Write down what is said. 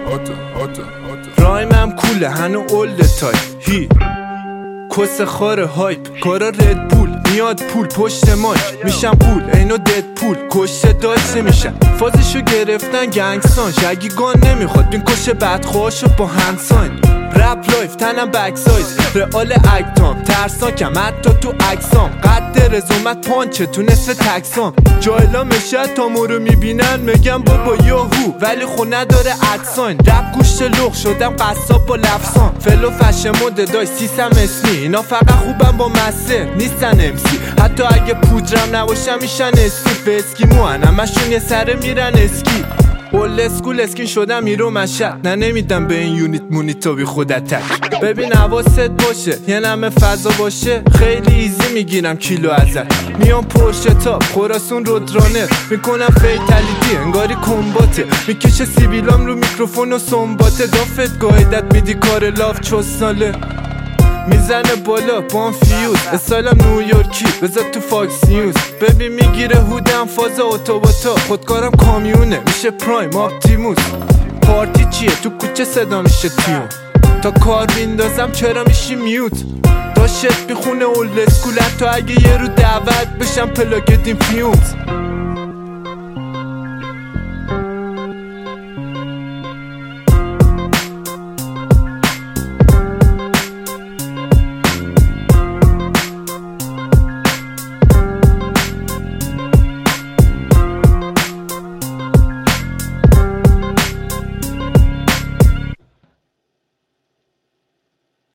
رایمم کوله هنو اولد تایپ هی کس خار هایپ کارا ردبول میاد پول پشت مایک میشم پول اینو دد پول کشته داشته میشن فازشو گرفتن گنگسان شگی گان نمیخواد بین کشه بدخواهاشو با هنساین رپ لایف تنم بک سایز رئال اکتام ترساکم حتی تو اکسام قد رزومت پانچه تو نصف تکسام جایلا مشهد تا مورو میبینن میگم بابا یاهو ولی خود نداره ادساین رپ گوشت لغ شدم قصاب با لفظام فلو فشه مده دای سیسم اسمی اینا فقط خوبم با مسه نیستن امسی حتی اگه پودرم نباشم میشن اسکی فسکی موهن همشون یه سره میرن اسکی اول اسکول اسکین شدم ایرو مشهد نه نمیدم به این یونیت مونیت تا بی خودت تک ببین حواست باشه یه نمه فضا باشه خیلی ایزی میگیرم کیلو ازت میام پرشه تا خراسون رودرانر میکنم فیتالیتی انگاری کمباته میکشه سیبیلام رو میکروفون و سنباته دافت گایدت میدی کار لاف چوسناله میزنه بالا با فیوز استایلم نیویورکی بذار تو فاکس نیوز ببین میگیره هودم فاز اتوباتا خودکارم کامیونه میشه پرایم آپتیموس پارتی چیه تو کوچه صدا میشه تیون تا کار بیندازم چرا میشی میوت داشت میخونه اولد اسکولت تا اگه یه رو دعوت بشم پلاگت این فیوز